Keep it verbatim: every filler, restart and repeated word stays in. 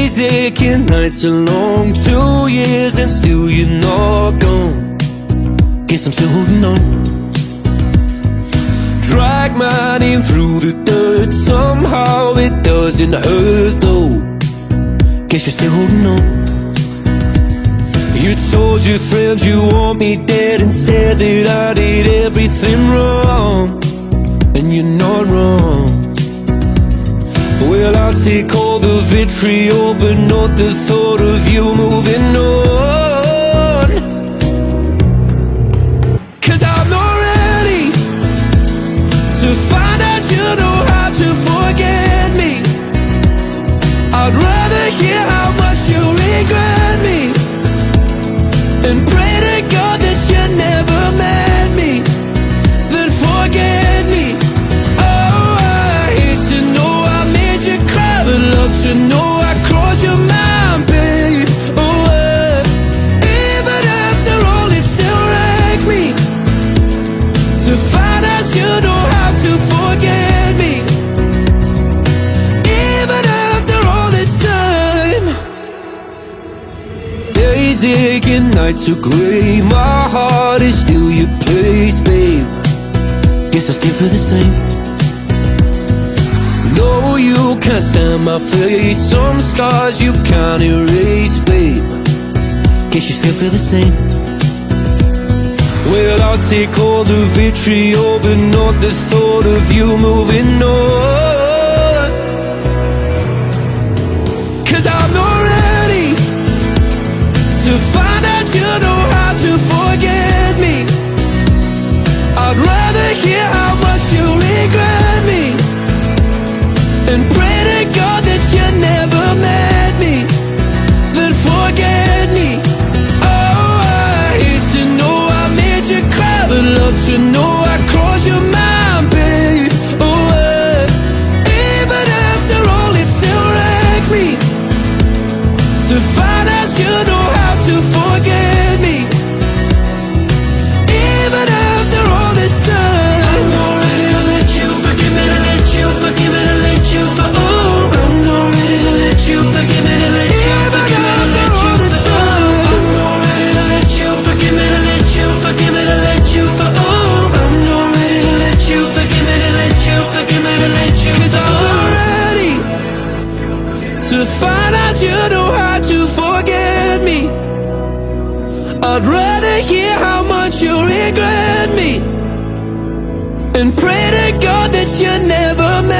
Days aching, nights are long. Two years and still you're not gone. Guess I'm still holding on. Drag my name through the dirt. Somehow it doesn't hurt though. Guess you're still holding on. You told your friends you want me dead and said that I did everything wrong. And you're not wrong. Well, I'll take all the vitriol, but not the thought of you moving on. Cause I'm not ready to find out you know how to forget me. I'd rather hear how much you regret me and pray to God that you never met me, then forget me. Oh, I hate to know I made you cry, but love to know I crossed your mind, babe. Oh, uh, even after all it still wrecked me to find out you know how to forget me. Even after all this time. Days aching, nights are grey. My heart is still your place, babe. Guess I still feel the same. No, you can't stand my face. Some scars you can't erase, babe. Guess you still feel the same. Well, I'll take all the vitriol, but not the thought of you moving on. Cause I'm not ready to find out you know how to forget me. I'd rather hear how much you regret me and pray to God that you never met me, then forget me. Oh, I hate to know I made you cry, but love to know I crossed your mind, babe. Oh, uh, even after all it still wrecked me to find out you know how to forget me. Even after all this time. I'm not ready to let you forgive me, to let you forgive me, to let you for oh. I'm not ready to let you forgive me, to let you forgive me, to let you for oh. I'm not ready to let you forgive me, to let you forgive me, to let you for oh. I'm not ready to let you forgive me, to let you forgive me, to let you. Cause I'm not ready to find out you know how to forget me. I'd rather hear how much you regret me and pray to God that you never met